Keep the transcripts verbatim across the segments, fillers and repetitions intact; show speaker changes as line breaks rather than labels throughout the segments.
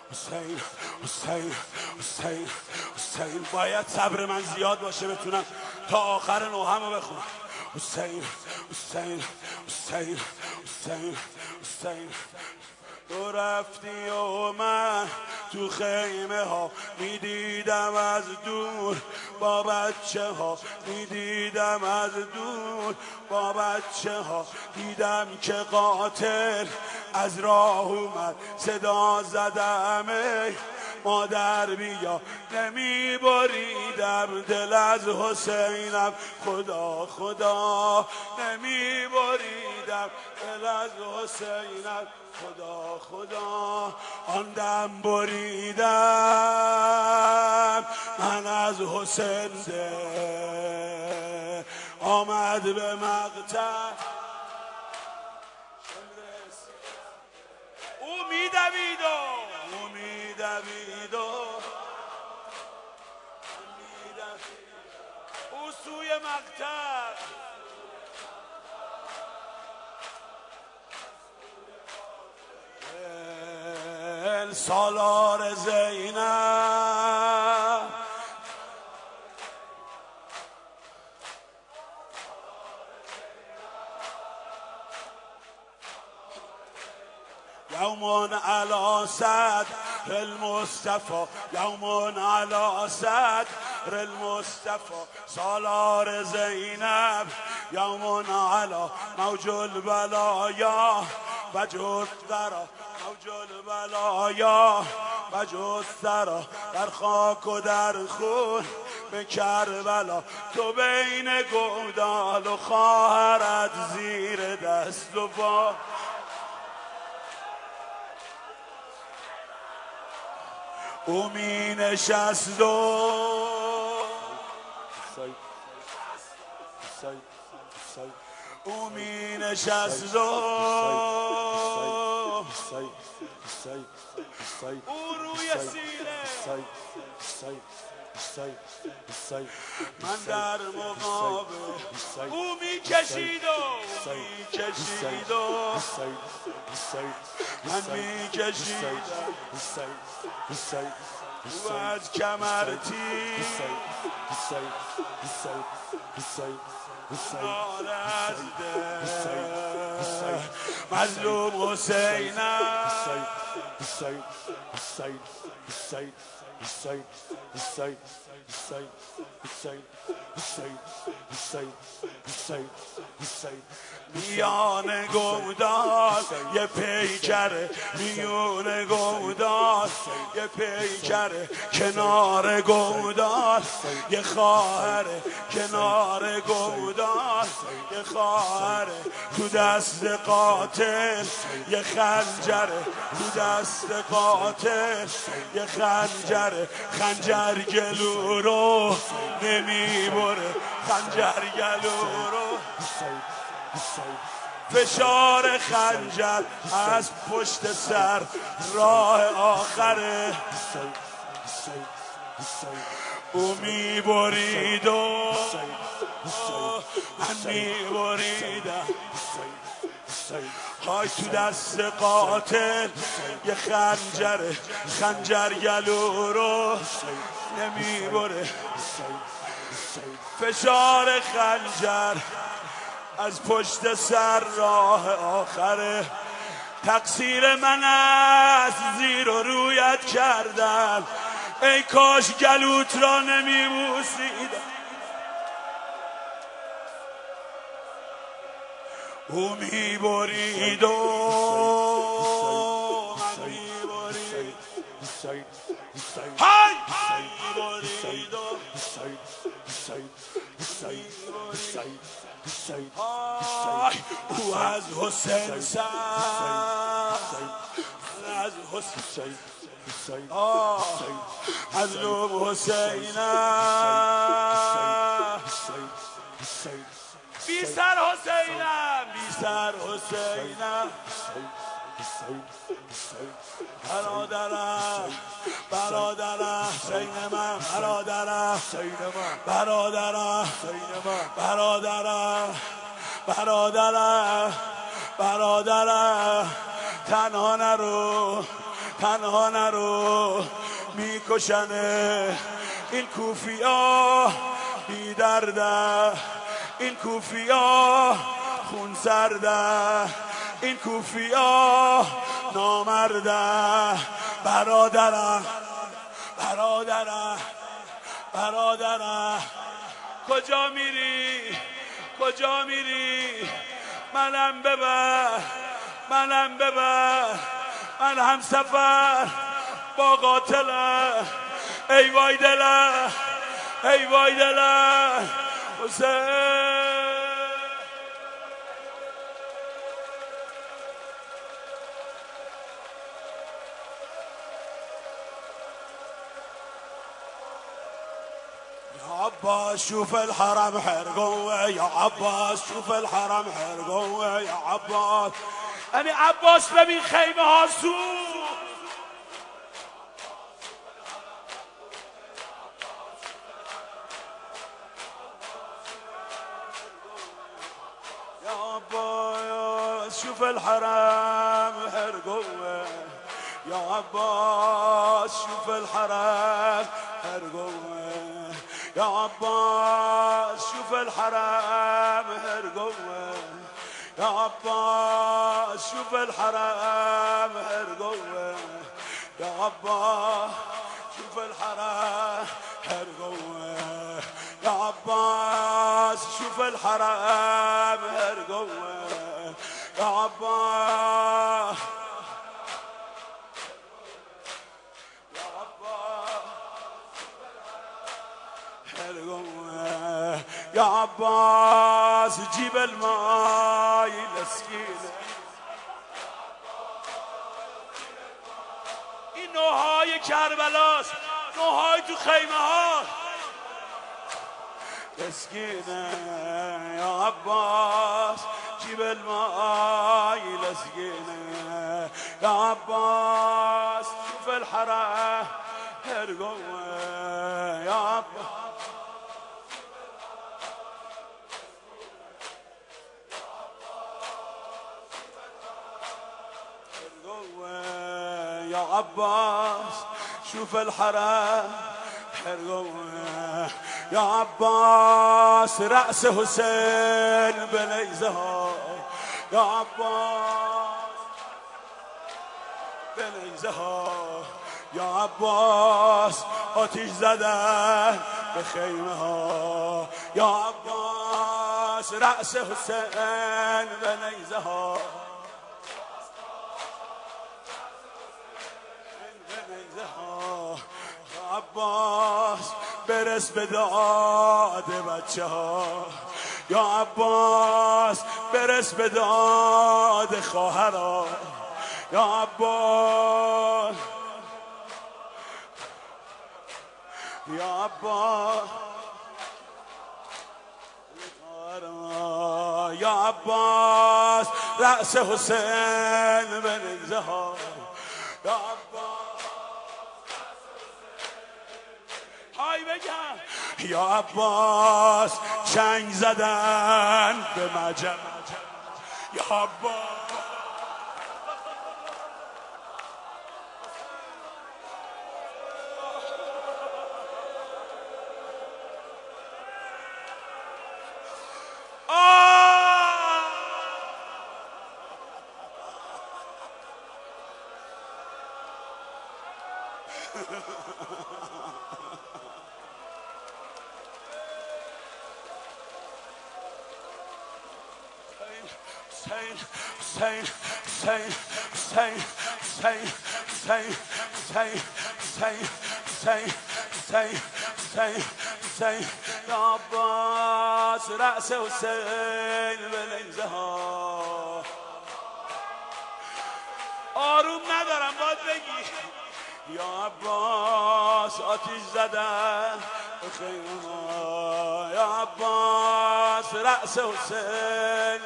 حسین حسین حسین حسین. باید صبر من زیاد باشه بتونم تا آخر نوحه‌مو بخونم. حسین حسین حسین حسین حسین. تو رفتی و من تو خیمه ها میدیدم از دور، با بچه ها میدیدم از دور، با بچه ها. دیدم که قاتل از راه اومد، صدا زدم ای مادر بیا. نمی بریدم دل از حسینم، خدا خدا. نمی بریدم دل از حسینم، خدا خدا. آن دم بریدم من از حسین ده، آمد به مقتل. او میدوید و او میدوید و او سوی مقتل. سالار زینب یوم علی صدر المصطفى، یوم علی صدر المصطفى. سالار زینب یوم علی موج البلایا و جثرا، موج البلایا و جثرا. در خاک و در خون به کربلا، تو بین گودال و خواهرت زیر دست و پا. او می نشست و او می نشست و او روی سینه، من در مقابل او می کشید و می کشید و من می کشیدم. او از کمر تیر نال از ده مظلوم حسینم. میان گودال یه پیکره، میون گودال یه پیکره، کنار گودال یه خواهره، کنار گودال یه خواهره. تو دست قاتل یه خنجره، تو دست قاتل یه خنجره. خنجر گلو رو نمیبره، خنجر گلو رو. فشار خنجر از پشت سر راه آخره. او میبرید و من میبریدم. های تو دست قاتل یه خنجره، خنجر گلو رو نمیبره. فشار خنجر از پشت سر راه آخره. تقصیر من است زیر و رویت کردم، ای کاش گلوت را نمیبوسیدم. او میبرید و من میبرید، های میبرید و آی. او از حسین سر از حسین آه مظلوم حسینم، بی سر حسینم، بی سر حسینم. برادرم برادرم حسین من، برادرم برادرم برادرم برادرم برادرم. تنها نرو تنها نرو میکشنه این کوفیا بی درده این کوفیا خون سرده این کوفیا نامرده برادرم برادرم برادرم کجا میری کجا میری منم ببر منم ببر من هم سفر با قاتلم ای وای دلم ای وای دلم حسین يا عباس شوف الحرم حرقوه يا عباس شوف الحرم حرقوه يا عباس يعني عباس ببین خیمه ها سوخت يا عباس شوف الحرم حرقوه يا عباس شوف الحرم حرقوه يا عباس شوف الحرم حرقوه يا عباس شوف الحرم حرقوه يا عباس شوف الحرم حرقوه يا عباس شوف الحرم حرقوه يا عباس يا عباس جيب الماي لسكينه این نوهای کربلاست نوهای تو خیمه ها لسكينه يا عباس جيب الماي لسكينه يا عباس شوف الحرم حرقوه يا عباس يا عباس شوف الحرم حرقوه يا عباس رأس حسين بني زهر يا عباس بني زهر يا عباس آتش زدن به خیمه ها يا عباس رأس حسين بني زهر عباس برس به داد بچه ها یا عباس برس به داد خواهرها یا عباس یا عباس یا عباس رأس حسین بن زهار یا عباس های بگم یا عباس چنگ زدن به مجم یا عباس Hussein, Hussein, Hussein, Hussein, Hussein, Hussein, Hussein, Hussein, Hussein, Hussein, Hussein, Hussein, یا عباس رأس حسین بن زهار. آروم ندارم باید بگی یا عباس آتش زدن به خیمه یا عباس رأس حسین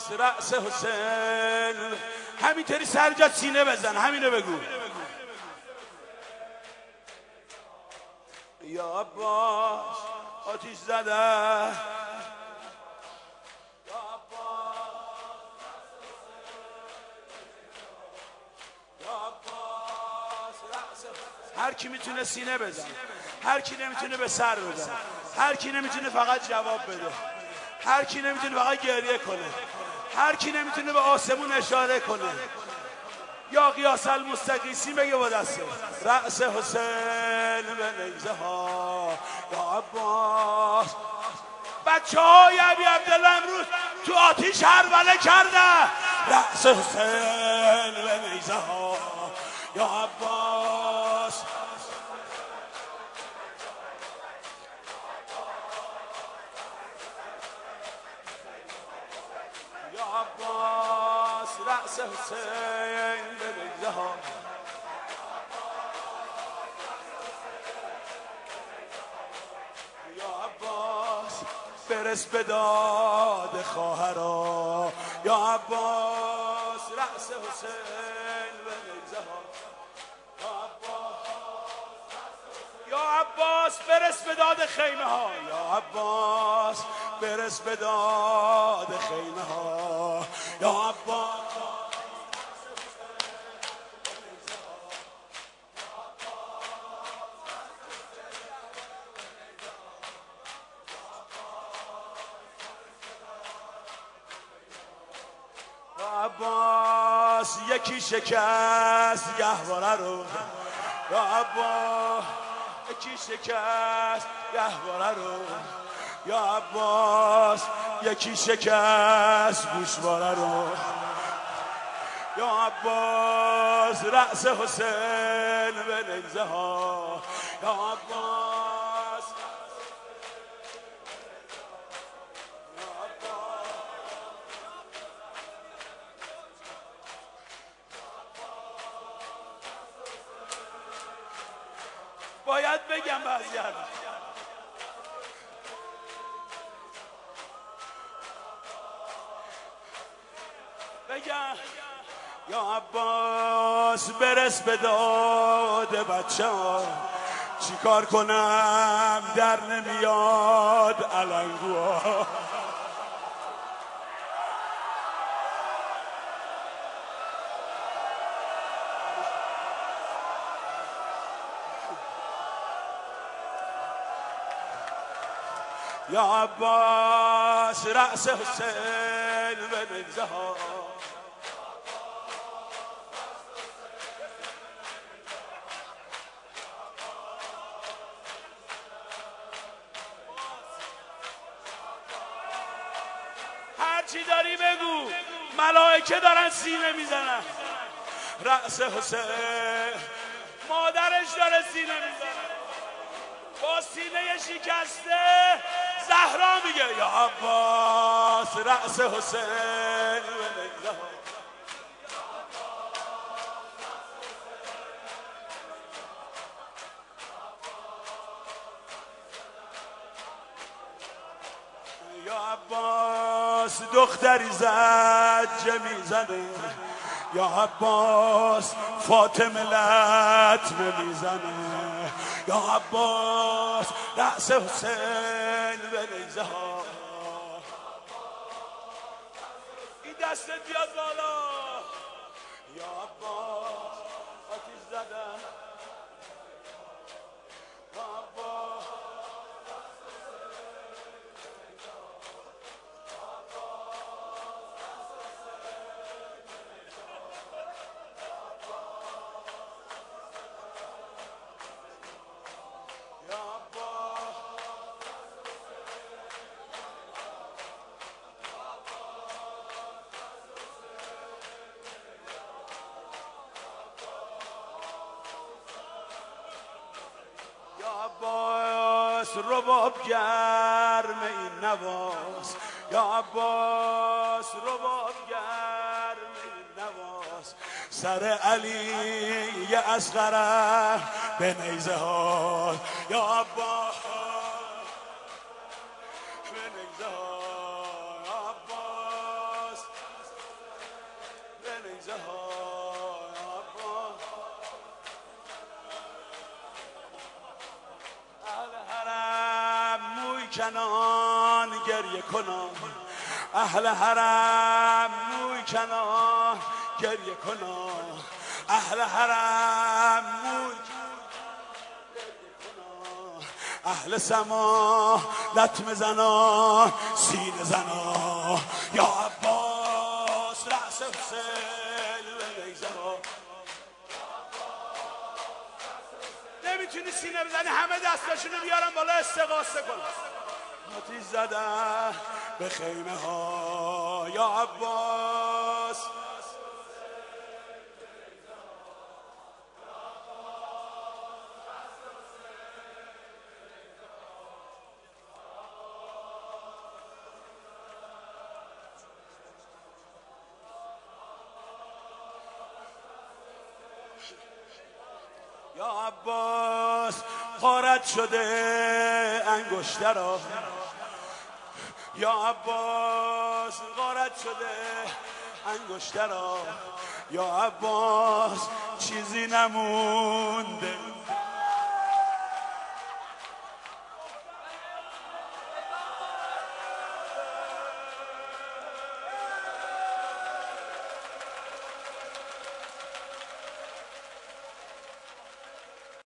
رأس حسین. همینطوری سرجا سینه بزن، همینو بگو. یا عباس آتیش زده، هر کی میتونه سینه بزن، هر کی نمیتونه به سر بزن، هر کی نمیتونه فقط جواب بده، هر کی نمیتونه فقط گریه کنه، هر کی نمیتونه به آسمون اشاره کنه. یا قیاس المستقیسی بگه با دسته. رأس حسین به نیزه ها یا عباس. بچه های ابی عبدالله امروز تو آتیش هربله کرده. رأس حسین به نیزه ها یا عباس. یا عباس رأس حسین به نیزه ها. یا عباس برس به داد خواهرا. یا عباس رأس حسین به نیزه ها. یا عباس برس به داد خیمه ها. یا عباس برس به داد خیمه ها. یا عباس عباس یکی شکست گهواره رو. یا عباس یکی شکست گهواره رو. یا عباس یکی شکست گوشواره رو. یا عباس رأس حسین به نیزه ها. یا عباس باید بگم وضعیت بگم. یا عباس برس به داد بچه ها. چی کار کنم در نمیاد علنگوها. یا عباس رأس حسین به نیزه ها. هرچی داری بگو، ملائکه دارن سینه میزنن. رأس حسین مادرش داره سینه میزنه با سینه شکسته. زهرا میگه یا عباس رأس حسین به نیزه ها. یا عباس دختری زجه میزنه. یا عباس فاطمه لطمه میزنه. یا عباس رأس حسین به نیزه ها. این دستت بیاد بالا. یا عباس آتیش زدن. یا عباس عباس رباب گرم این نواز. یا عباس رباب گرم این نواز. سر علی اصغر به نیزه ها. یا عباس به نیزه ها. یا عباس کنان گریه کنان، اهل حرم موی کنان گریه کنان، اهل حرم موی اهل سما لطمه زنان سینه زنان، یا عباس رأس حسین لیزما. نمیتونی سینه بزنی، همه دستاشونو بیارن بالا استغاثه کن. آتیش زدن به خیمه ها یا عباس، یا عباس غارت شده انگشتر را، یا عباس غارت شده انگشتر را، یا عباس چیزی نمونده